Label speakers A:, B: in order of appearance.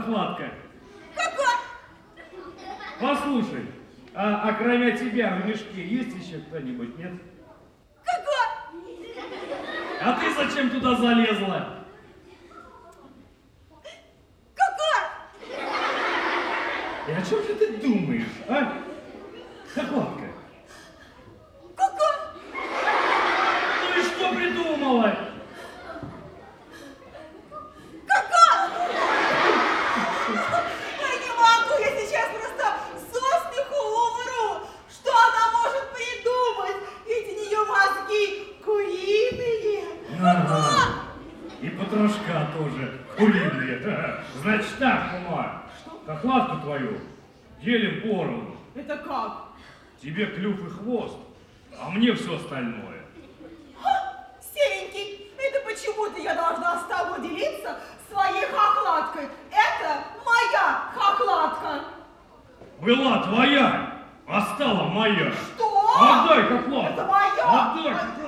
A: хохлатка?
B: Какой?
A: Послушай, а кроме тебя в мешке есть еще кто-нибудь, нет?
B: Какой?
A: А ты зачем туда залезла?
B: Какой?
A: И о чем же ты думаешь, а? Хохлатка.
B: Какой?
A: Ну и что придумала?
B: Я не могу, я сейчас просто со смеху умру. Что она может придумать? Ведь у нее мозги куриные.
A: Ага. И потрошка тоже куриные. Да. Значит так, кума, хохлатку твою делим поровну.
B: Это как?
A: Тебе клюв и хвост, а мне все остальное.
B: Серенький, это почему-то я должна с тобой делиться своей хохлаткой. Это моя хохлатка.
A: Была твоя, а стала моя.
B: Что?
A: Отдай хохлатку.
B: Это моя.
A: Отдай.